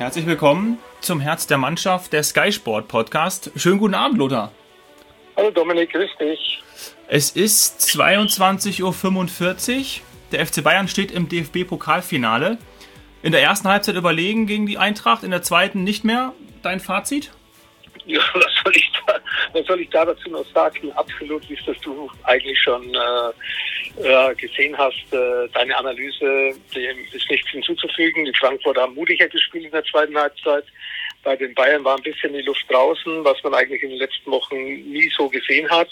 Herzlich willkommen zum Herz der Mannschaft, der Sky Sport Podcast. Schönen guten Abend, Lothar. Hallo Dominik, grüß dich. Es ist 22:45 Uhr. Der FC Bayern steht im DFB-Pokalfinale. In der ersten Halbzeit überlegen gegen die Eintracht, in der zweiten nicht mehr. Dein Fazit? Ja, was soll ich da dazu noch sagen? Absolut, wie es das du eigentlich schon gesehen hast. Deine Analyse, dem ist nichts hinzuzufügen. Die Frankfurter haben mutiger gespielt in der zweiten Halbzeit. Bei den Bayern war ein bisschen die Luft draußen, was man eigentlich in den letzten Wochen nie so gesehen hat.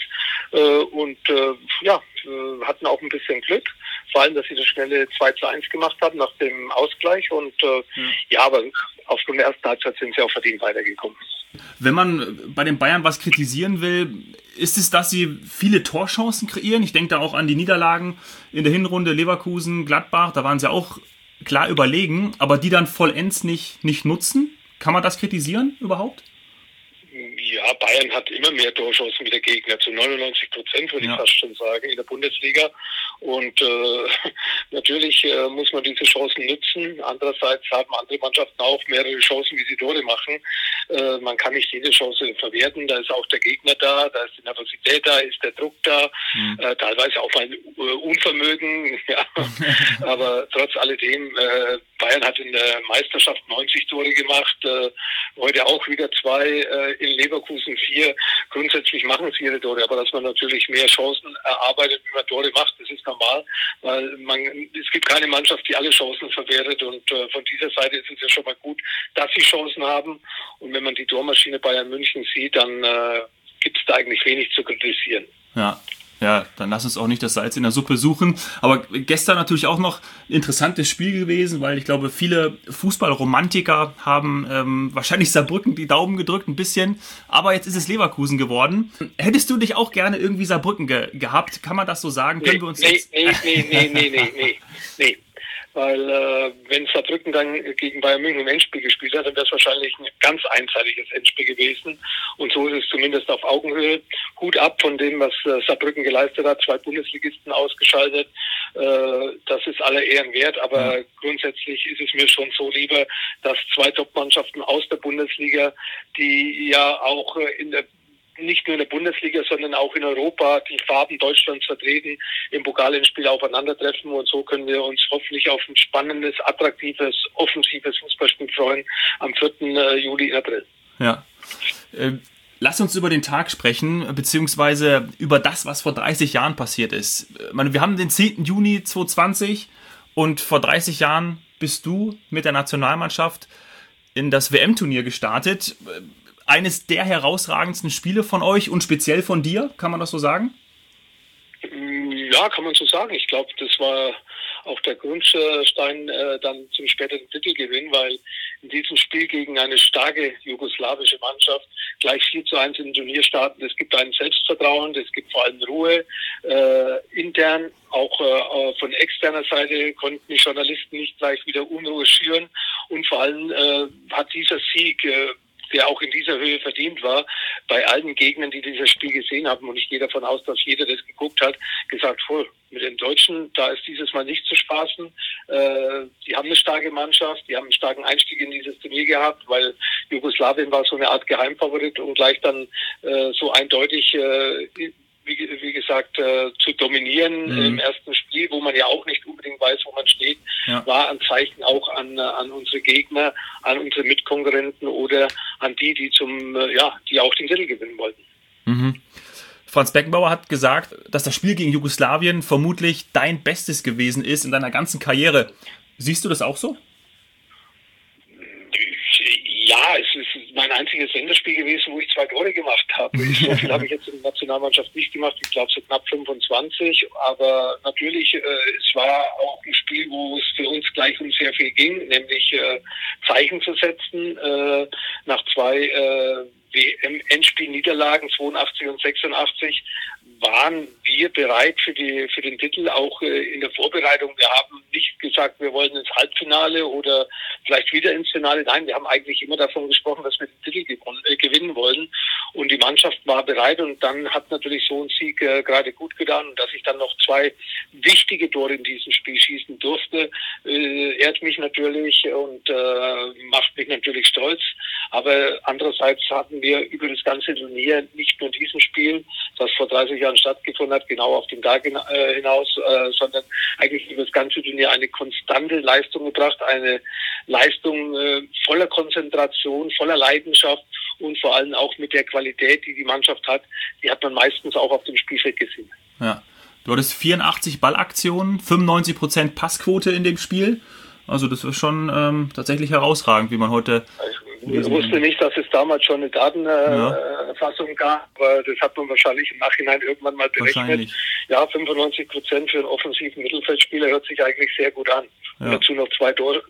Hatten auch ein bisschen Glück. Vor allem, dass sie das schnelle 2:1 gemacht haben nach dem Ausgleich. Aber aufgrund der ersten Halbzeit sind sie auch verdient weitergekommen. Wenn man bei den Bayern was kritisieren will, ist es, dass sie viele Torchancen kreieren. Ich denke da auch an die Niederlagen in der Hinrunde, Leverkusen, Gladbach, da waren sie auch klar überlegen, aber die dann vollends nicht nutzen. Kann man das kritisieren überhaupt? Ja, Bayern hat immer mehr Torchancen wie der Gegner, zu 99%, würde ich fast schon sagen, in der Bundesliga. Und natürlich muss man diese Chancen nutzen. Andererseits haben andere Mannschaften auch mehrere Chancen, wie sie Tore machen. Man kann nicht jede Chance verwerten. Da ist auch der Gegner da ist die Nervosität da, ist der Druck da, teilweise auch ein Unvermögen. Ja. Aber trotz alledem, Bayern hat in der Meisterschaft 90 Tore gemacht, heute auch wieder 2, in Leverkusen 4. Grundsätzlich machen sie ihre Tore, aber dass man natürlich mehr Chancen erarbeitet, wie man Tore macht, das ist normal, weil es gibt keine Mannschaft, die alle Chancen verwertet, und von dieser Seite ist es ja schon mal gut, dass sie Chancen haben, und wenn man die Tormaschine Bayern München sieht, dann gibt es da eigentlich wenig zu kritisieren. Ja, dann lass uns auch nicht das Salz in der Suppe suchen. Aber gestern natürlich auch noch ein interessantes Spiel gewesen, weil ich glaube, viele Fußballromantiker haben wahrscheinlich Saarbrücken die Daumen gedrückt ein bisschen. Aber jetzt ist es Leverkusen geworden. Hättest du dich auch gerne irgendwie Saarbrücken gehabt? Kann man das so sagen? Können wir uns Nee. Weil wenn Saarbrücken dann gegen Bayern München im Endspiel gespielt hat, dann wäre es wahrscheinlich ein ganz einseitiges Endspiel gewesen. Und so ist es zumindest auf Augenhöhe. Hut ab von dem, was Saarbrücken geleistet hat. 2 Bundesligisten ausgeschaltet. Das ist aller Ehren wert. Aber grundsätzlich ist es mir schon so lieber, dass 2 Top-Mannschaften aus der Bundesliga, die ja auch nicht nur in der Bundesliga, sondern auch in Europa die Farben Deutschlands vertreten, im Pokalendspiel aufeinandertreffen, und so können wir uns hoffentlich auf ein spannendes, attraktives, offensives Fußballspiel freuen am 4. Juli in April. Ja. Lass uns über den Tag sprechen, beziehungsweise über das, was vor 30 Jahren passiert ist. Wir haben den 10. Juni 2020 und vor 30 Jahren bist du mit der Nationalmannschaft in das WM-Turnier gestartet. Eines der herausragendsten Spiele von euch und speziell von dir, kann man das so sagen? Ja, kann man so sagen. Ich glaube, das war auch der Grundstein dann zum späteren Titelgewinn, weil in diesem Spiel gegen eine starke jugoslawische Mannschaft gleich 4:1 im Turnier starten. Es gibt ein Selbstvertrauen, es gibt vor allem Ruhe. Intern, auch von externer Seite konnten die Journalisten nicht gleich wieder Unruhe schüren. Und vor allem hat dieser Sieg, der auch in dieser Höhe verdient war, bei allen Gegnern, die dieses Spiel gesehen haben, und ich gehe davon aus, dass jeder das geguckt hat, gesagt, mit den Deutschen, da ist dieses Mal nicht zu spaßen. Die haben eine starke Mannschaft, die haben einen starken Einstieg in dieses Turnier gehabt, weil Jugoslawien war so eine Art Geheimfavorit, und gleich dann so eindeutig wie gesagt, zu dominieren im ersten Spiel, wo man ja auch nicht unbedingt weiß, wo man steht, war ein Zeichen auch an unsere Gegner, an unsere Mitkonkurrenten oder an die auch den Titel gewinnen wollten. Mhm. Franz Beckenbauer hat gesagt, dass das Spiel gegen Jugoslawien vermutlich dein Bestes gewesen ist in deiner ganzen Karriere. Siehst du das auch so? Ja, es ist mein einziges Länderspiel gewesen, wo ich 2 Tore gemacht habe. So viel habe ich jetzt in der Nationalmannschaft nicht gemacht. Ich glaube, so knapp 25. Aber natürlich, es war auch ein Spiel, wo es für uns gleich um sehr viel ging, nämlich Zeichen zu setzen. Nach 2 WM-Endspiel-Niederlagen, 82 und 86, waren wir bereit für den Titel, auch in der Vorbereitung. Wir haben nicht gesagt, wir wollen ins Halbfinale oder vielleicht wieder ins Finale. Nein, wir haben eigentlich immer davon gesprochen, dass wir den Titel gewinnen wollen. Und und die Mannschaft war bereit und dann hat natürlich so ein Sieg gerade gut getan und dass ich dann noch 2 wichtige Tore in diesem Spiel schießen durfte, ehrt mich natürlich und macht mich natürlich stolz. Aber andererseits hatten wir über das ganze Turnier, nicht nur in diesem Spiel, das vor 30 Jahren stattgefunden hat, genau auf den Tag hinaus, sondern eigentlich über das ganze Turnier eine konstante Leistung gebracht, eine Leistung voller Konzentration, voller Leidenschaft und vor allem auch mit der Qualität, die die Mannschaft hat, die hat man meistens auch auf dem Spielfeld gesehen. Ja, du hattest 84 Ballaktionen, 95% Passquote in dem Spiel. Also das ist schon tatsächlich herausragend, wie man heute... Ich wusste nicht, dass es damals schon eine Datenerfassung gab, aber das hat man wahrscheinlich im Nachhinein irgendwann mal berechnet. Ja, 95% für einen offensiven Mittelfeldspieler hört sich eigentlich sehr gut an. Ja. Und dazu noch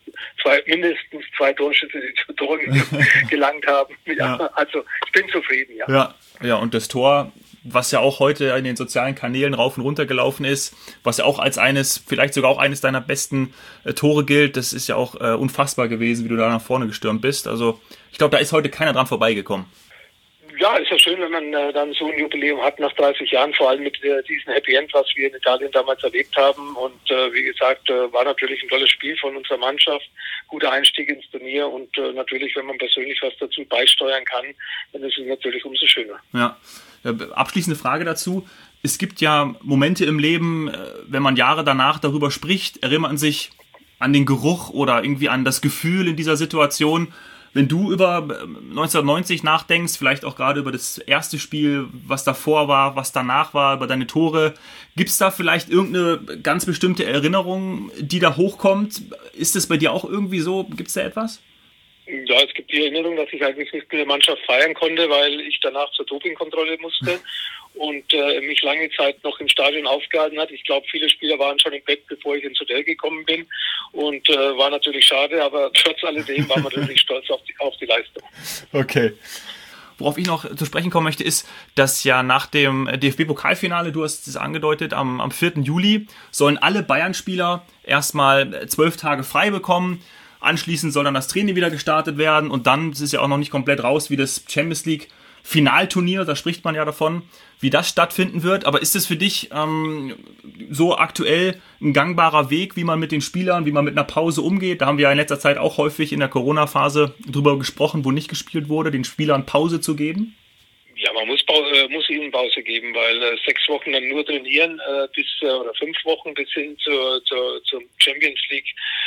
mindestens zwei Torschüsse, die zu Toren gelangt haben. Ja. Also ich bin zufrieden, Ja, und das Tor, was ja auch heute in den sozialen Kanälen rauf und runter gelaufen ist, was ja auch als vielleicht sogar auch eines deiner besten Tore gilt, das ist ja auch unfassbar gewesen, wie du da nach vorne gestürmt bist. Also ich glaube, da ist heute keiner dran vorbeigekommen. Ja, ist ja schön, wenn man dann so ein Jubiläum hat nach 30 Jahren, vor allem mit diesem Happy End, was wir in Italien damals erlebt haben. Und wie gesagt, war natürlich ein tolles Spiel von unserer Mannschaft, guter Einstieg ins Turnier und natürlich, wenn man persönlich was dazu beisteuern kann, dann ist es natürlich umso schöner. Ja, abschließende Frage dazu. Es gibt ja Momente im Leben, wenn man Jahre danach darüber spricht, erinnert man sich an den Geruch oder irgendwie an das Gefühl in dieser Situation. Wenn du über 1990 nachdenkst, vielleicht auch gerade über das erste Spiel, was davor war, was danach war, über deine Tore, gibt es da vielleicht irgendeine ganz bestimmte Erinnerung, die da hochkommt? Ist es bei dir auch irgendwie so? Gibt es da etwas? Ja, es gibt die Erinnerung, dass ich eigentlich nicht mit der Mannschaft feiern konnte, weil ich danach zur Dopingkontrolle musste und mich lange Zeit noch im Stadion aufgehalten hat. Ich glaube, viele Spieler waren schon im Bett, bevor ich ins Hotel gekommen bin und war natürlich schade, aber trotz alledem war man natürlich stolz auf die Leistung. Okay. Worauf ich noch zu sprechen kommen möchte, ist, dass ja nach dem DFB-Pokalfinale, du hast es angedeutet, am 4. Juli sollen alle Bayern-Spieler erstmal 12 Tage frei bekommen. Anschließend soll dann das Training wieder gestartet werden und dann, das ist ja auch noch nicht komplett raus, wie das Champions League Finalturnier, da spricht man ja davon, wie das stattfinden wird. Aber ist es für dich so aktuell ein gangbarer Weg, wie man mit den Spielern, wie man mit einer Pause umgeht? Da haben wir ja in letzter Zeit auch häufig in der Corona-Phase drüber gesprochen, wo nicht gespielt wurde, den Spielern Pause zu geben. Ja, man muss ihnen Pause geben, weil 6 Wochen dann nur trainieren, oder 5 Wochen bis hin zum Champions League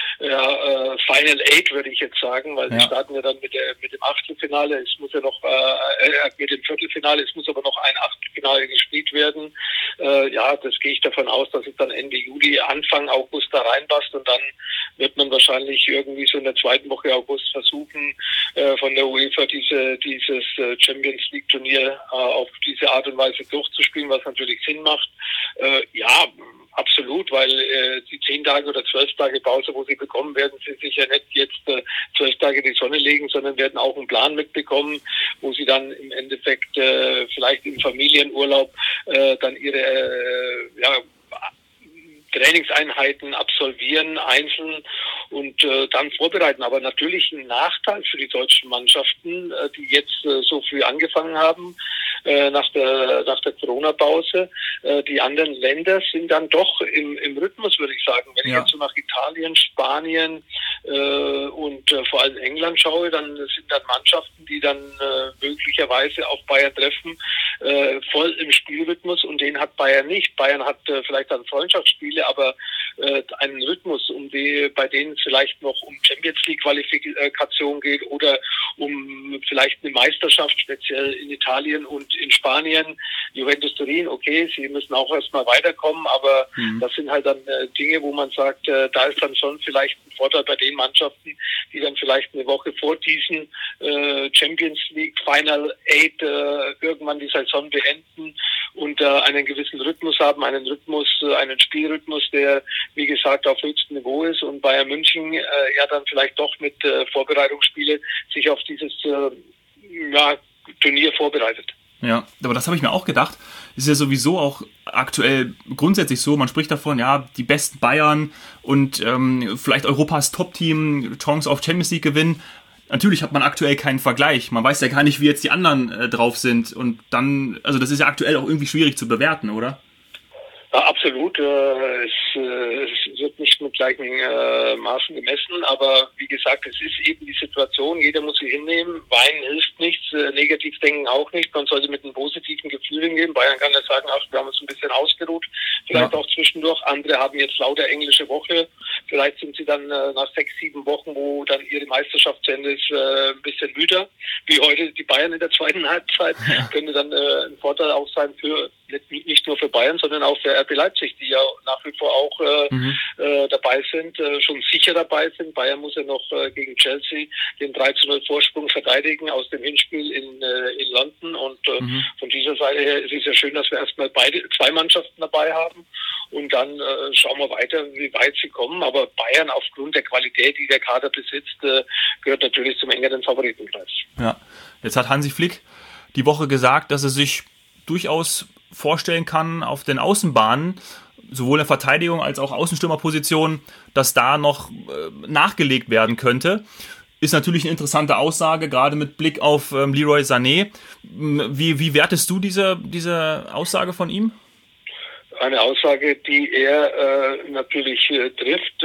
Final 8, würde ich jetzt sagen, weil wir starten ja dann mit dem Achtelfinale, es muss ja noch mit dem Viertelfinale, es muss aber noch ein Achtelfinale gespielt werden. Das gehe ich davon aus, dass es dann Ende Juli, Anfang August da reinpasst und dann wird man wahrscheinlich irgendwie so in der 2. Woche August versuchen, von der UEFA dieses Champions League Turnier auf diese Art und Weise durchzuspielen, was natürlich Sinn macht. Absolut, weil die 10 Tage oder 12 Tage Pause, wo sie bekommen, werden sie sich ja nicht jetzt 12 Tage in die Sonne legen, sondern werden auch einen Plan mitbekommen, wo sie dann im Endeffekt vielleicht im Familienurlaub dann ihre Trainingseinheiten absolvieren, einzeln und dann vorbereiten. Aber natürlich ein Nachteil für die deutschen Mannschaften, die jetzt so früh angefangen haben, nach der Corona-Pause. Die anderen Länder sind dann doch im Rhythmus, würde ich sagen. Wenn ich jetzt so nach Italien, Spanien und vor allem England schaue, dann sind dann Mannschaften, die dann möglicherweise auf Bayern treffen, voll im Spielrhythmus und den hat Bayern nicht. Bayern hat vielleicht dann Freundschaftsspiele, aber einen Rhythmus, bei denen es vielleicht noch um Champions League Qualifikation geht oder um vielleicht eine Meisterschaft, speziell in Italien und in Spanien. Juventus Turin, okay, sie müssen auch erstmal weiterkommen, aber das sind halt dann Dinge, wo man sagt, da ist dann schon vielleicht ein Vorteil bei den Mannschaften, die dann vielleicht eine Woche vor diesen Champions League Final 8 irgendwann die Saison beenden und einen gewissen Rhythmus haben, einen Spielrhythmus, der, wie gesagt, auf höchstem Niveau ist und Bayern München dann vielleicht doch mit Vorbereitungsspiele sich auf dieses Turnier vorbereitet. Ja, aber das habe ich mir auch gedacht. Ist ja sowieso auch aktuell grundsätzlich so. Man spricht davon, die besten Bayern und vielleicht Europas Top-Team, Chance auf Champions League gewinnen. natürlich hat man aktuell keinen Vergleich. Man weiß ja gar nicht, wie jetzt die anderen drauf sind. Und dann, also das ist ja aktuell auch irgendwie schwierig zu bewerten, oder? Ja, absolut. Es wird nicht mit gleichen Maßen gemessen, aber wie gesagt, es ist eben die Situation, jeder muss sie hinnehmen. Weinen hilft nichts, negativ denken auch nicht. Man sollte mit einem positiven Gefühl hingehen. Bayern kann ja sagen, ach, wir haben uns ein bisschen ausgeruht, vielleicht auch zwischendurch. Andere haben jetzt lauter englische Woche. Vielleicht sind sie dann nach 6, 7 Wochen, wo dann ihre Meisterschaft zu Ende ist, ein bisschen müder, wie heute die Bayern in der zweiten Halbzeit. Könnte dann ein Vorteil auch sein für nicht nur für Bayern, sondern auch für RB Leipzig, die ja nach wie vor auch dabei sind, schon sicher dabei sind. Bayern muss ja noch gegen Chelsea den 3:0 Vorsprung verteidigen aus dem Hinspiel in London. Und von dieser Seite her ist es ja schön, dass wir erstmal zwei Mannschaften dabei haben. Und dann schauen wir weiter, wie weit sie kommen. Aber Bayern aufgrund der Qualität, die der Kader besitzt, gehört natürlich zum engeren Favoritenplatz. Ja, jetzt hat Hansi Flick die Woche gesagt, dass er sich durchaus vorstellen kann, auf den Außenbahnen, sowohl in der Verteidigung als auch Außenstürmerposition, dass da noch nachgelegt werden könnte. Ist natürlich eine interessante Aussage, gerade mit Blick auf Leroy Sané. Wie wertest du diese Aussage von ihm? Eine Aussage, die er natürlich trifft,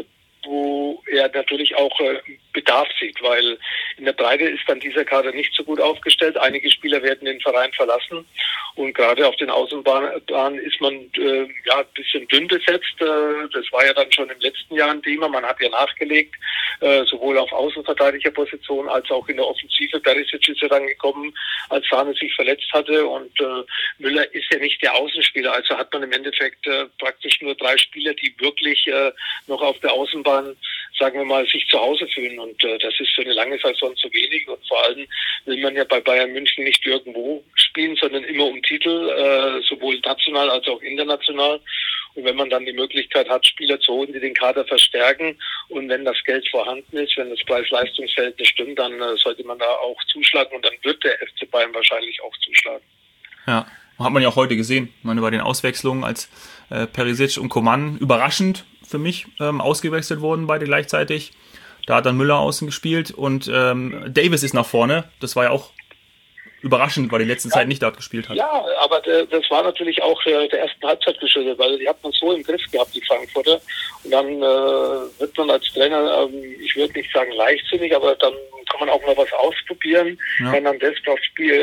wo er natürlich auch Bedarf sieht, weil in der Breite ist dann dieser Kader nicht so gut aufgestellt. Einige Spieler werden den Verein verlassen und gerade auf den Außenbahnen ist man ein bisschen dünn besetzt. Das war ja dann schon im letzten Jahr ein Thema. Man hat ja nachgelegt, sowohl auf Außenverteidigerposition als auch in der Offensive. Perisic ist ja dann gekommen, als Sane sich verletzt hatte und Müller ist ja nicht der Außenspieler. Also hat man im Endeffekt praktisch nur 3 Spieler, die wirklich noch auf der Außenbahn, sagen wir mal, sich zu Hause fühlen. Und das ist für eine lange Saison zu wenig. Und vor allem will man ja bei Bayern München nicht irgendwo spielen, sondern immer um Titel, sowohl national als auch international. Und wenn man dann die Möglichkeit hat, Spieler zu holen, die den Kader verstärken und wenn das Geld vorhanden ist, wenn das Preis-Leistungs-Verhältnis stimmt, dann sollte man da auch zuschlagen und dann wird der FC Bayern wahrscheinlich auch zuschlagen. Ja, hat man ja auch heute gesehen. Ich meine, bei den Auswechslungen, als Perisic und Coman überraschend für mich ausgewechselt wurden, beide gleichzeitig. Da hat dann Müller außen gespielt und Davis ist nach vorne. Das war ja auch überraschend, weil die letzten Zeit nicht dort gespielt hat. Ja, aber das war natürlich auch der ersten Halbzeit geschuldet, weil die hat man so im Griff gehabt, die Frankfurter. Und dann wird man als Trainer, ich würde nicht sagen leichtsinnig, aber dann kann man auch mal was ausprobieren. Ja. Hernandez braucht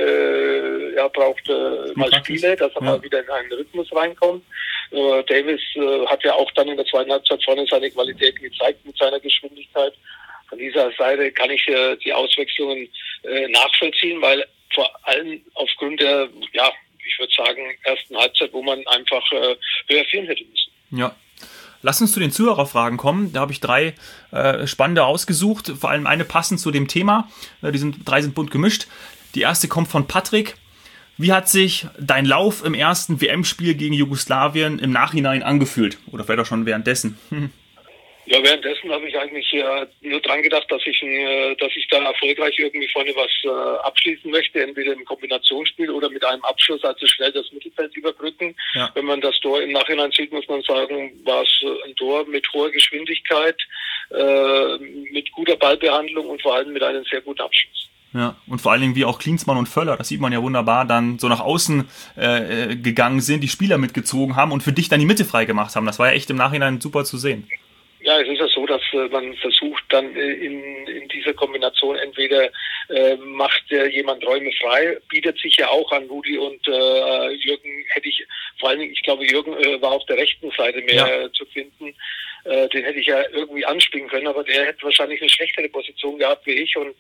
mal Spiele, dass er mal wieder in einen Rhythmus reinkommt. Davis hat ja auch dann in der zweiten Halbzeit vorne seine Qualitäten gezeigt mit seiner Geschwindigkeit. Von dieser Seite kann ich die Auswechslungen nachvollziehen, weil vor allem aufgrund der, ich würde sagen, ersten Halbzeit, wo man einfach höher führen hätte müssen. Ja. Lass uns zu den Zuhörerfragen kommen. Da habe ich 3 spannende ausgesucht, vor allem eine passend zu dem Thema. 3 sind bunt gemischt. Die erste kommt von Patrick. Wie hat sich dein Lauf im ersten WM-Spiel gegen Jugoslawien im Nachhinein angefühlt? Oder vielleicht auch schon währenddessen? Ja, währenddessen habe ich eigentlich nur dran gedacht, dass ich da erfolgreich irgendwie vorne was abschließen möchte, entweder im Kombinationsspiel oder mit einem Abschluss, also schnell das Mittelfeld überbrücken. Ja. Wenn man das Tor im Nachhinein sieht, muss man sagen, war es ein Tor mit hoher Geschwindigkeit, mit guter Ballbehandlung und vor allem mit einem sehr guten Abschluss. Ja, und vor allen Dingen wie auch Klinsmann und Völler, das sieht man ja wunderbar, dann so nach außen gegangen sind, die Spieler mitgezogen haben und für dich dann die Mitte frei gemacht haben. Das war ja echt im Nachhinein super zu sehen. Ja, es ist ja so, dass man versucht dann in dieser Kombination entweder macht jemand Räume frei, bietet sich ja auch an. Rudi und Jürgen vor allen Dingen, ich glaube, Jürgen war auf der rechten Seite mehr zu finden. Den hätte ich ja irgendwie anspielen können, aber der hätte wahrscheinlich eine schlechtere Position gehabt wie ich. Und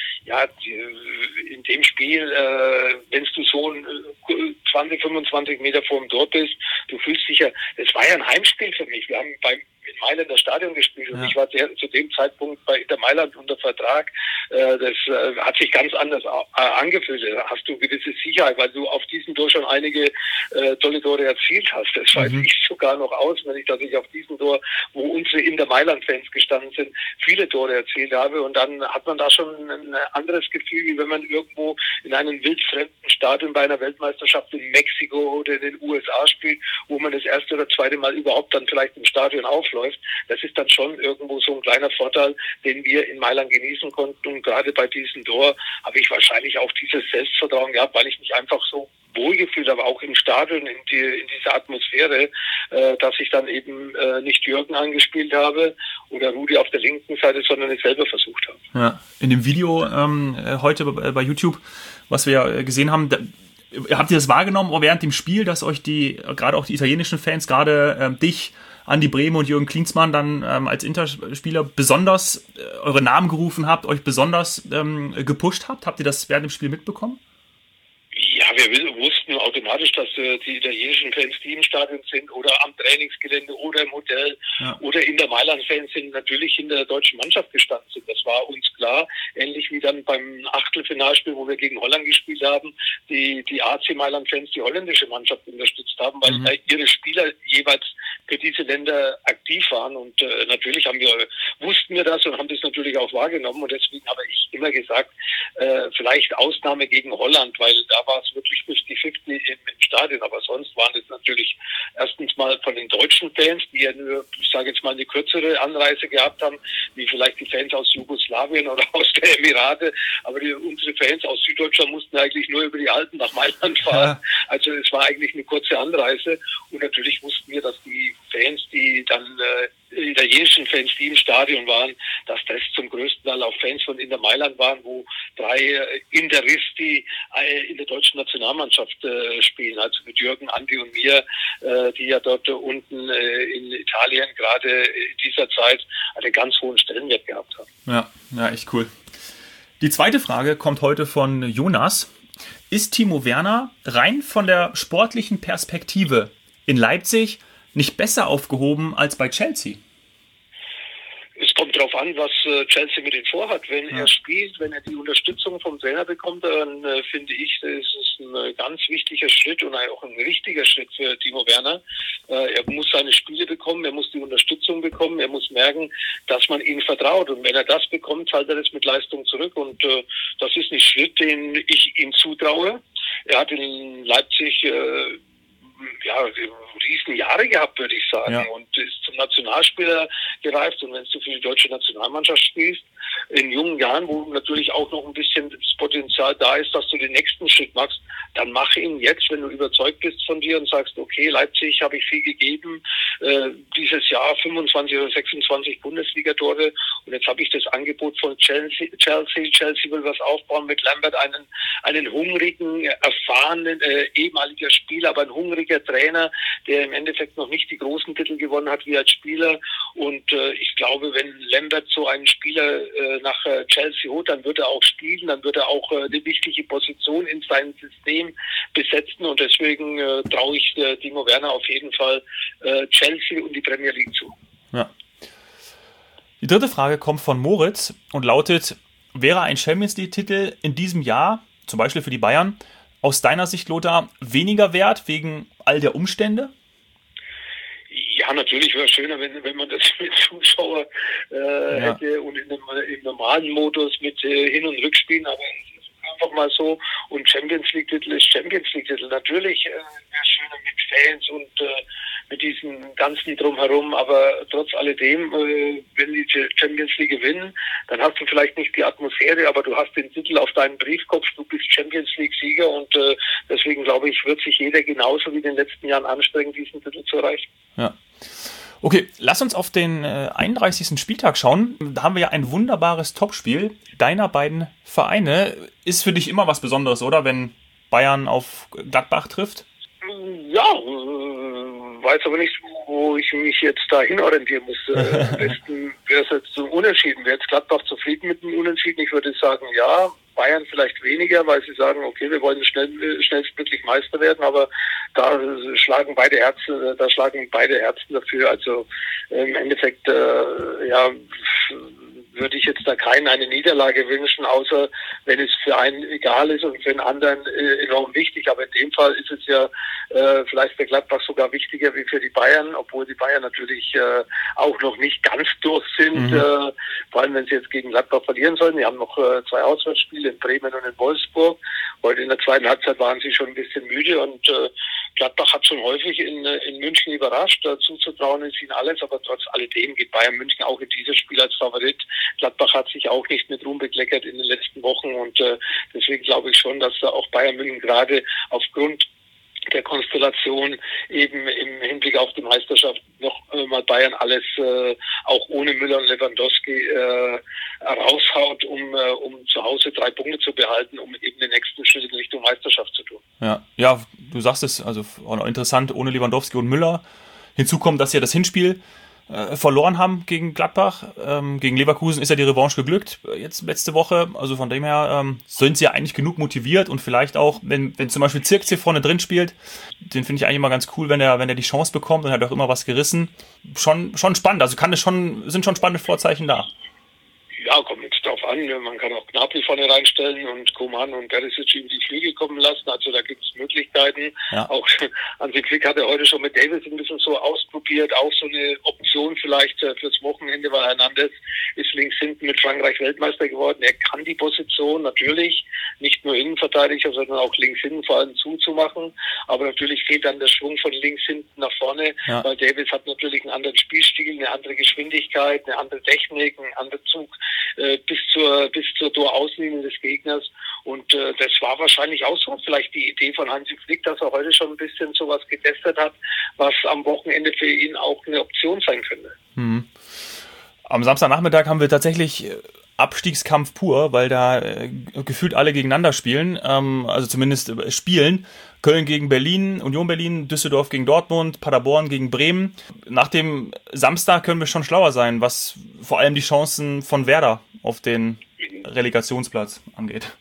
in dem Spiel, wenn du so 20, 25 Meter vor dem Tor bist, du fühlst dich ja, das war ja ein Heimspiel für mich. Wir haben in Mailand das Stadion gespielt und ich war zu dem Zeitpunkt bei Inter Mailand unter Vertrag. Das hat sich ganz anders angefühlt. Da hast du gewisse Sicherheit, weil du auf diesem Tor schon einige tolle Tore erzielt hast. Das weiß ich sogar noch auswendig, dass ich auf diesem Tor, wo unsere Inter Mailand-Fans gestanden sind, viele Tore erzielt habe. Und dann hat man da schon ein anderes Gefühl, wie wenn man irgendwo in in einem wildfremden Stadion bei einer Weltmeisterschaft in Mexiko oder in den USA spielt, wo man das erste oder zweite Mal überhaupt dann vielleicht im Stadion aufläuft. Das ist dann schon irgendwo so ein kleiner Vorteil, den wir in Mailand genießen konnten. Und gerade bei diesem Tor habe ich wahrscheinlich auch dieses Selbstvertrauen gehabt, weil ich mich einfach so wohlgefühlt, aber auch im Stadion, in dieser Atmosphäre, dass ich dann eben nicht Jürgen angespielt habe oder Rudi auf der linken Seite, sondern es selber versucht habe. Ja, in dem Video heute bei YouTube, was wir gesehen haben, habt ihr das wahrgenommen während dem Spiel, dass euch gerade auch die italienischen Fans, gerade dich, Andi Brehme und Jürgen Klinsmann dann als Interspieler besonders eure Namen gerufen habt, euch besonders gepusht habt? Habt ihr das während dem Spiel mitbekommen? Ja, wir wussten automatisch, dass die italienischen Fans, die im Stadion sind oder am Trainingsgelände oder im Hotel oder in der Mailand-Fans sind, natürlich hinter der deutschen Mannschaft gestanden sind. Das war uns klar. Ähnlich wie dann beim Achtelfinalspiel, wo wir gegen Holland gespielt haben, die AC Mailand-Fans die holländische Mannschaft unterstützt haben, weil ihre Spieler jeweils für diese Länder aktiv waren. Und natürlich wussten wir das und haben das natürlich auch wahrgenommen. Und deswegen habe ich immer gesagt, vielleicht Ausnahme gegen Holland, weil da war es wirklich 50-50 im Stadion. Aber sonst waren es natürlich erstens mal von den deutschen Fans, die ja nur, ich sage jetzt mal, eine kürzere Anreise gehabt haben, wie vielleicht die Fans aus Jugoslawien oder aus der Emirate. Aber unsere Fans aus Süddeutschland mussten eigentlich nur über die Alpen nach Mailand fahren. Ja. Also es war eigentlich eine kurze Anreise. Und natürlich wussten wir, dass die Fans, die dann italienischen Fans, die im Stadion waren, dass das zum größten Teil auch Fans von Inter Mailand waren, wo 3 Interisti in der deutschen Nationalmannschaft spielen, also mit Jürgen, Andi und mir, die ja dort unten in Italien gerade in dieser Zeit einen ganz hohen Stellenwert gehabt haben. Ja, echt cool. Die zweite Frage kommt heute von Jonas. Ist Timo Werner rein von der sportlichen Perspektive in Leipzig nicht besser aufgehoben als bei Chelsea? Es kommt darauf an, was Chelsea mit ihm vorhat. Wenn er spielt, wenn er die Unterstützung vom Trainer bekommt, dann finde ich, das ist ein ganz wichtiger Schritt und auch ein richtiger Schritt für Timo Werner. Er muss seine Spiele bekommen, er muss die Unterstützung bekommen, er muss merken, dass man ihm vertraut. Und wenn er das bekommt, zahlt er das mit Leistung zurück. Und das ist ein Schritt, den ich ihm zutraue. Er hat in Leipzig riesen Jahre gehabt, würde ich sagen, und ist zum Nationalspieler gereift. Und wenn du für die deutsche Nationalmannschaft spielst, in jungen Jahren, wo natürlich auch noch ein bisschen das Potenzial da ist, dass du den nächsten Schritt machst, dann mach ihn jetzt, wenn du überzeugt bist von dir und sagst, okay, Leipzig habe ich viel gegeben, dieses Jahr 25 oder 26 Bundesliga-Tore und jetzt habe ich das Angebot von Chelsea will was aufbauen mit Lambert, einen hungrigen, erfahrenen, ehemaliger Spieler, aber ein hungriger Trainer, der im Endeffekt noch nicht die großen Titel gewonnen hat wie als Spieler. Und ich glaube, wenn Lambert so einen Spieler nach Chelsea holt, dann wird er auch spielen, dann wird er auch eine wichtige Position in seinem System besetzen. Und deswegen traue ich Timo Werner auf jeden Fall Chelsea und die Premier League zu. Ja. Die dritte Frage kommt von Moritz und lautet: Wäre ein Champions League-Titel in diesem Jahr, zum Beispiel für die Bayern, aus deiner Sicht, Lothar, weniger wert wegen all der Umstände? Ja, natürlich wäre es schöner, wenn man das mit Zuschauer hätte und im normalen Modus mit Hin- und Rückspielen, aber es ist einfach mal so. Und Champions League-Titel ist Champions League-Titel. Natürlich wäre es schöner mit Fans und mit diesem ganzen Drumherum, aber trotz alledem, wenn die Champions League gewinnen, dann hast du vielleicht nicht die Atmosphäre, aber du hast den Titel auf deinem Briefkopf, du bist Champions League-Sieger und deswegen glaube ich, wird sich jeder genauso wie in den letzten Jahren anstrengen, diesen Titel zu erreichen. Ja. Okay, lass uns auf den 31. Spieltag schauen. Da haben wir ja ein wunderbares Topspiel deiner beiden Vereine. Ist für dich immer was Besonderes, oder? Wenn Bayern auf Gladbach trifft? Ja, weiß aber nicht, wo ich mich jetzt da hinorientieren muss. Am besten wäre es jetzt so Unentschieden. Wäre jetzt Gladbach zufrieden mit dem Unentschieden? Ich würde sagen, ja. Bayern vielleicht weniger, weil sie sagen, okay, wir wollen schnellstmöglich Meister werden, aber da schlagen beide Herzen dafür. Also im Endeffekt, würde ich jetzt da keinen eine Niederlage wünschen, außer wenn es für einen egal ist und für den anderen enorm wichtig. Aber in dem Fall ist es ja vielleicht für Gladbach sogar wichtiger wie für die Bayern, obwohl die Bayern natürlich auch noch nicht ganz durch sind, vor allem wenn sie jetzt gegen Gladbach verlieren sollen. Die haben noch 2 Auswärtsspiele in Bremen und in Wolfsburg Heute in der zweiten Halbzeit waren sie schon ein bisschen müde und Gladbach hat schon häufig in München überrascht. Zuzutrauen ist ihnen alles, aber trotz alledem geht Bayern München auch in dieses Spiel als Favorit. Gladbach hat sich auch nicht mit Ruhm bekleckert in den letzten Wochen und deswegen glaube ich schon, dass da auch Bayern München gerade aufgrund der Konstellation eben im Hinblick auf die Meisterschaft noch mal Bayern alles auch ohne Müller und Lewandowski raushaut, um zu Hause 3 Punkte zu behalten, um eben den nächsten Schritt in Richtung Meisterschaft zu tun. Ja, du sagst es, also auch noch interessant, ohne Lewandowski und Müller. Hinzu kommt, dass sie ja das Hinspiel verloren haben gegen Gladbach. Gegen Leverkusen ist ja die Revanche geglückt, jetzt letzte Woche. Also von dem her sind sie ja eigentlich genug motiviert und vielleicht auch, wenn zum Beispiel Zirkzee vorne drin spielt, den finde ich eigentlich immer ganz cool, wenn er die Chance bekommt und hat auch immer was gerissen. Schon spannend, also sind schon spannende Vorzeichen da. Ja, kommt jetzt drauf an. Man kann auch Gnabry vorne reinstellen und Coman und Perisic in die Flügel kommen lassen. Also da gibt es Möglichkeiten. Ja. Auch Hansi Flick hat er heute schon mit Davis ein bisschen so ausprobiert. Auch so eine Option vielleicht fürs Wochenende, weil Hernandez ist links hinten mit Frankreich Weltmeister geworden. Er kann die Position natürlich nicht nur Innenverteidiger, sondern auch links hinten vor allem zuzumachen. Aber natürlich fehlt dann der Schwung von links hinten nach vorne, weil Davis hat natürlich einen anderen Spielstil, eine andere Geschwindigkeit, eine andere Technik, einen anderen Zug bis zur Torauslinie des Gegners. Und das war wahrscheinlich auch so vielleicht die Idee von Hansi Flick, dass er heute schon ein bisschen sowas getestet hat, was am Wochenende für ihn auch eine Option sein könnte. Am Samstagnachmittag haben wir tatsächlich Abstiegskampf pur, weil da gefühlt alle gegeneinander spielen, also zumindest spielen. Köln gegen Berlin, Union Berlin, Düsseldorf gegen Dortmund, Paderborn gegen Bremen. Nach dem Samstag können wir schon schlauer sein, was vor allem die Chancen von Werder auf den Relegationsplatz angeht.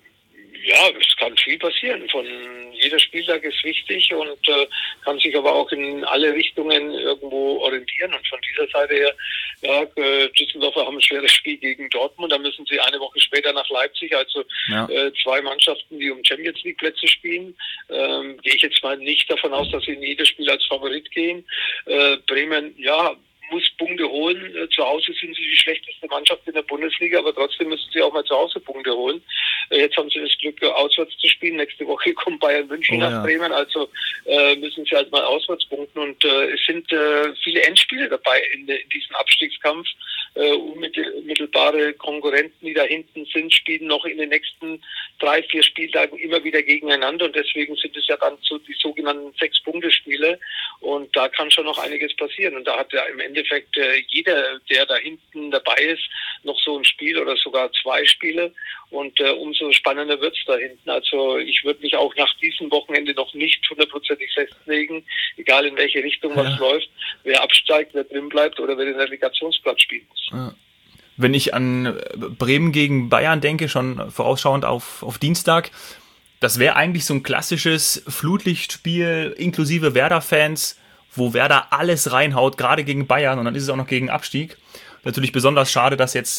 Ja, es kann viel passieren. Jeder Spieltag ist wichtig und kann sich aber auch in alle Richtungen irgendwo orientieren. Und von dieser Seite her, Düsseldorfer haben ein schweres Spiel gegen Dortmund. Da müssen sie eine Woche später nach Leipzig. Also 2 Mannschaften, die um Champions League Plätze spielen. Gehe ich jetzt mal nicht davon aus, dass sie in jedes Spiel als Favorit gehen. Bremen, muss Punkte holen. Zu Hause sind sie die schlechteste Mannschaft in der Bundesliga, aber trotzdem müssen sie auch mal zu Hause Punkte holen. Jetzt haben sie das Glück, auswärts zu spielen. Nächste Woche kommt Bayern München nach Bremen, also müssen sie halt mal auswärts punkten. Und es sind viele Endspiele dabei in diesem Abstiegskampf. Unmittelbare Konkurrenten, die da hinten sind, spielen noch in den nächsten 3-4 Spieltagen immer wieder gegeneinander. Und deswegen sind es ja dann so die sogenannten 6-Punkte-Spiele. Und da kann schon noch einiges passieren. Und da hat ja im Endeffekt jeder, der da hinten dabei ist, noch so ein Spiel oder sogar 2 Spiele. Und umso spannender wird's da hinten. Also ich würde mich auch nach diesem Wochenende noch nicht 100%ig festlegen, egal in welche Richtung was läuft, wer absteigt, wer drin bleibt oder wer den Relegationsplatz spielen muss. Ja. Wenn ich an Bremen gegen Bayern denke, schon vorausschauend auf Dienstag, das wäre eigentlich so ein klassisches Flutlichtspiel inklusive Werder-Fans, wo Werder alles reinhaut, gerade gegen Bayern, und dann ist es auch noch gegen Abstieg. Natürlich besonders schade, dass jetzt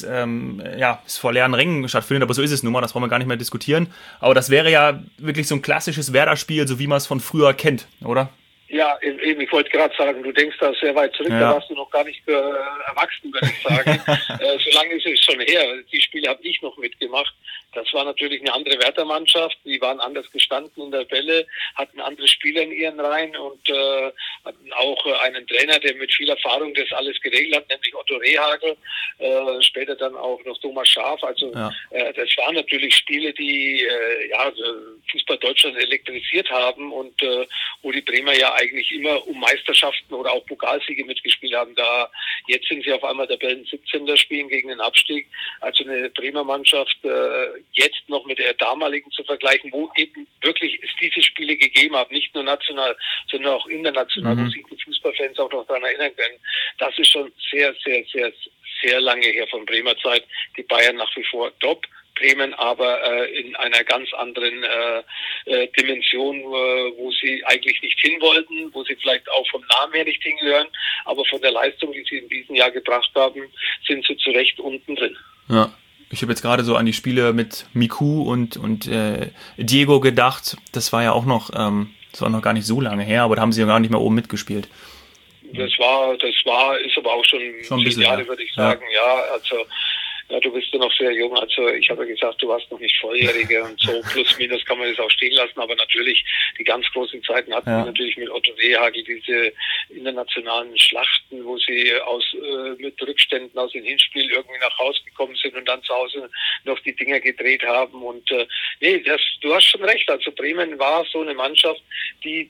es vor leeren Rängen stattfindet, aber so ist es nun mal, das wollen wir gar nicht mehr diskutieren. Aber das wäre ja wirklich so ein klassisches Werder-Spiel, so wie man es von früher kennt, oder? Ja, eben, ich wollte gerade sagen, du denkst da sehr weit zurück, da warst du noch gar nicht erwachsen, würde ich sagen. So lange ist es schon her. Die Spiele habe ich noch mitgemacht. Das war natürlich eine andere Werder-Mannschaft. Die waren anders gestanden in der Bälle, hatten andere Spieler in ihren Reihen und hatten auch einen Trainer, der mit viel Erfahrung das alles geregelt hat, nämlich Otto Rehhagel, später dann auch noch Thomas Schaaf. Also das waren natürlich Spiele, die Fußball Deutschland elektrisiert haben und wo die Bremer ja eigentlich immer um Meisterschaften oder auch Pokalsiege mitgespielt haben. Jetzt sind sie auf einmal Tabellen 17. spielen gegen den Abstieg. Also eine Bremer Mannschaft jetzt noch mit der damaligen zu vergleichen, wo eben wirklich es diese Spiele gegeben haben, nicht nur national, sondern auch international, wo sich die Fußballfans auch noch daran erinnern können. Das ist schon sehr, sehr, sehr, sehr lange her von Bremer Zeit. Die Bayern nach wie vor top. Bremen aber in einer ganz anderen Dimension, wo sie eigentlich nicht hin wollten, wo sie vielleicht auch vom Namen her nicht hingehören, aber von der Leistung, die sie in diesem Jahr gebracht haben, sind sie zu Recht unten drin. Ja, ich habe jetzt gerade so an die Spiele mit Miku und Diego gedacht. Das war ja auch noch, gar nicht so lange her, aber da haben sie ja gar nicht mehr oben mitgespielt. Das ist aber auch schon 10 Jahre, würde ich sagen, also ja, du bist ja noch sehr jung, also ich habe gesagt, du warst noch nicht Volljährige und so, plus minus kann man das auch stehen lassen, aber natürlich die ganz großen Zeiten hatten wir natürlich mit Otto Rehhagel, diese internationalen Schlachten, wo sie mit Rückständen aus dem Hinspiel irgendwie nach Hause gekommen sind und dann zu Hause noch die Dinger gedreht haben und du hast schon recht, also Bremen war so eine Mannschaft, die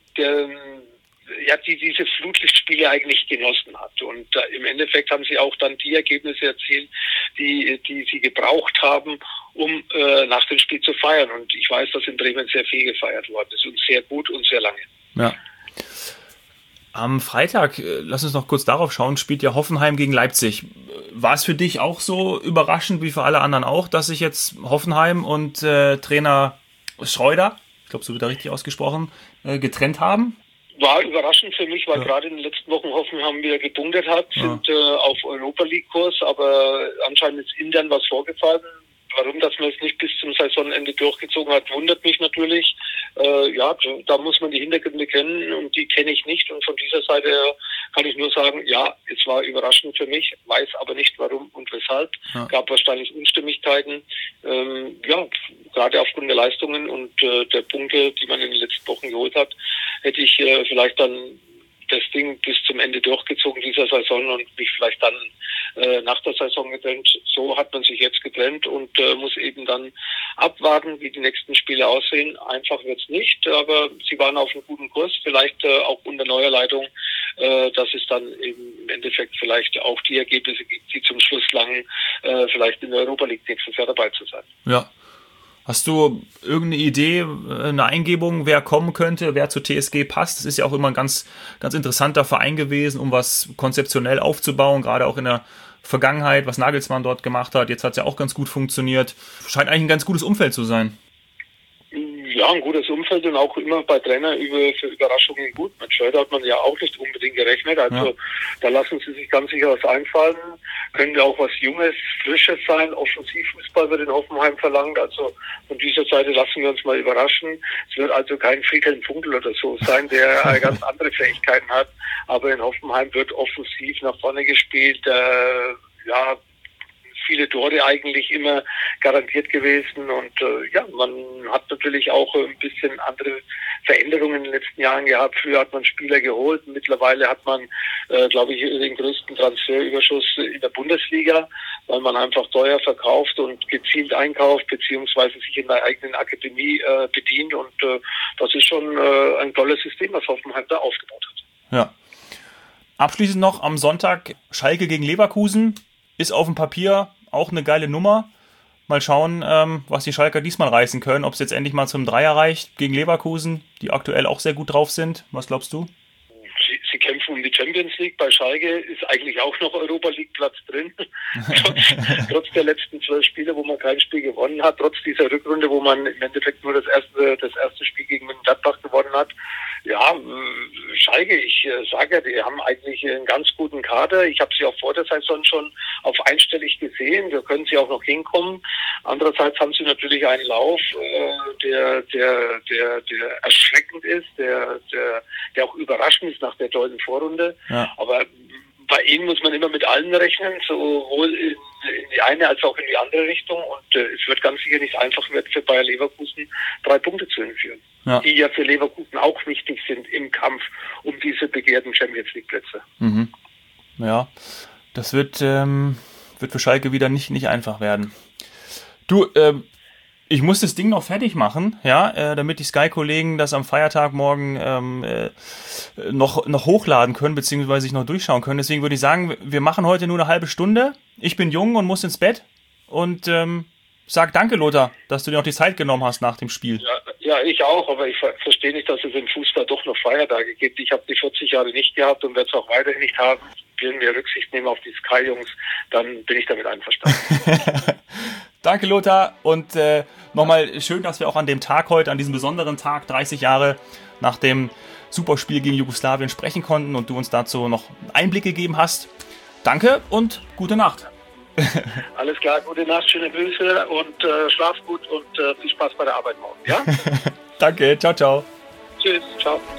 diese Flutlichtspiele eigentlich genossen hat. Und im Endeffekt haben sie auch dann die Ergebnisse erzielt, die sie gebraucht haben, um nach dem Spiel zu feiern. Und ich weiß, dass in Bremen sehr viel gefeiert worden ist und sehr gut und sehr lange. Ja. Am Freitag, lass uns noch kurz darauf schauen, spielt ja Hoffenheim gegen Leipzig. War es für dich auch so überraschend, wie für alle anderen auch, dass sich jetzt Hoffenheim und Trainer Schreuder, ich glaube, so wird er richtig ausgesprochen, getrennt haben? War überraschend für mich, weil gerade in den letzten Wochen Hoffenheim wieder gepunktet hat, sind auf Europa-League-Kurs, aber anscheinend ist intern was vorgefallen. Warum, dass man es nicht bis zum Saisonende durchgezogen hat, wundert mich natürlich. Da muss man die Hintergründe kennen und die kenne ich nicht. Und von dieser Seite kann ich nur sagen, ja, es war überraschend für mich, weiß aber nicht warum und weshalb. Gab wahrscheinlich Unstimmigkeiten, gerade aufgrund der Leistungen und der Punkte, die man in den letzten Wochen geholt hat, hätte ich vielleicht dann das Ding bis zum Ende durchgezogen dieser Saison und mich vielleicht dann nach der Saison getrennt. So hat man sich jetzt getrennt und muss eben dann abwarten, wie die nächsten Spiele aussehen. Einfach wird's nicht, aber sie waren auf einem guten Kurs, vielleicht auch unter neuer Leitung, dass es dann im Endeffekt vielleicht auch die Ergebnisse gibt, die zum Schluss langen, vielleicht in der Europa League nächstes Jahr dabei zu sein. Ja. Hast du irgendeine Idee, eine Eingebung, wer kommen könnte, wer zur TSG passt? Das ist ja auch immer ein ganz, ganz interessanter Verein gewesen, um was konzeptionell aufzubauen, gerade auch in der Vergangenheit, was Nagelsmann dort gemacht hat. Jetzt hat es ja auch ganz gut funktioniert. Scheint eigentlich ein ganz gutes Umfeld zu sein. Ja, ein gutes Umfeld und auch immer bei Trainer für Überraschungen gut. Mit Schreuder hat man ja auch nicht unbedingt gerechnet. Also da lassen sie sich ganz sicher was einfallen. Könnte auch was Junges, Frisches sein. Offensivfußball wird in Hoffenheim verlangt. Also von dieser Seite lassen wir uns mal überraschen. Es wird also kein Friedhelm Funkel oder so sein, der ganz andere Fähigkeiten hat. Aber in Hoffenheim wird offensiv nach vorne gespielt. Viele Tore eigentlich immer garantiert gewesen und man hat natürlich auch ein bisschen andere Veränderungen in den letzten Jahren gehabt. Früher hat man Spieler geholt, mittlerweile hat man, glaube ich, den größten Transferüberschuss in der Bundesliga, weil man einfach teuer verkauft und gezielt einkauft, beziehungsweise sich in der eigenen Akademie bedient und das ist schon ein tolles System, was Hoffenheim da aufgebaut hat. Ja. Abschließend noch am Sonntag Schalke gegen Leverkusen. Ist auf dem Papier auch eine geile Nummer. Mal schauen, was die Schalker diesmal reißen können. Ob es jetzt endlich mal zum Dreier reicht gegen Leverkusen, die aktuell auch sehr gut drauf sind. Was glaubst du? Sie kämpfen um die Champions League. Bei Schalke ist eigentlich auch noch Europa League Platz drin. Trotz der letzten 12 Spiele, wo man kein Spiel gewonnen hat. Trotz dieser Rückrunde, wo man im Endeffekt nur das erste Spiel gegen Mönchengladbach gewonnen hat. Ja, Schalke, ich sage ja, die haben eigentlich einen ganz guten Kader. Ich habe sie auch vor der Saison schon auf einstellig gesehen. Da können sie auch noch hinkommen. Andererseits haben sie natürlich einen Lauf, der erschreckend ist, der auch überraschend ist nach der tollen Vorrunde. Ja. Aber bei ihnen muss man immer mit allen rechnen, sowohl in die eine als auch in die andere Richtung. Und es wird ganz sicher nicht einfach werden für Bayer Leverkusen 3 Punkte zu entführen. Ja. Die ja für Leverkusen auch wichtig sind im Kampf um diese begehrten Champions League Plätze. Mhm. Ja, das wird für Schalke wieder nicht einfach werden. Du, ich muss das Ding noch fertig machen, ja, damit die Sky-Kollegen das am Feiertag morgen noch hochladen können, beziehungsweise sich noch durchschauen können. Deswegen würde ich sagen, wir machen heute nur eine halbe Stunde. Ich bin jung und muss ins Bett und sag danke, Lothar, dass du dir noch die Zeit genommen hast nach dem Spiel. Ja, ich auch, aber ich verstehe nicht, dass es im Fußball doch noch Feiertage gibt. Ich habe die 40 Jahre nicht gehabt und werde es auch weiterhin nicht haben. Wenn wir Rücksicht nehmen auf die Sky-Jungs, dann bin ich damit einverstanden. Danke, Lothar, und nochmal schön, dass wir auch an dem Tag heute, an diesem besonderen Tag, 30 Jahre nach dem Superspiel gegen Jugoslawien sprechen konnten und du uns dazu noch Einblick gegeben hast. Danke und gute Nacht. Alles klar, gute Nacht, schöne Grüße und schlaf gut und viel Spaß bei der Arbeit morgen, ja? Danke, ciao, ciao. Tschüss, ciao.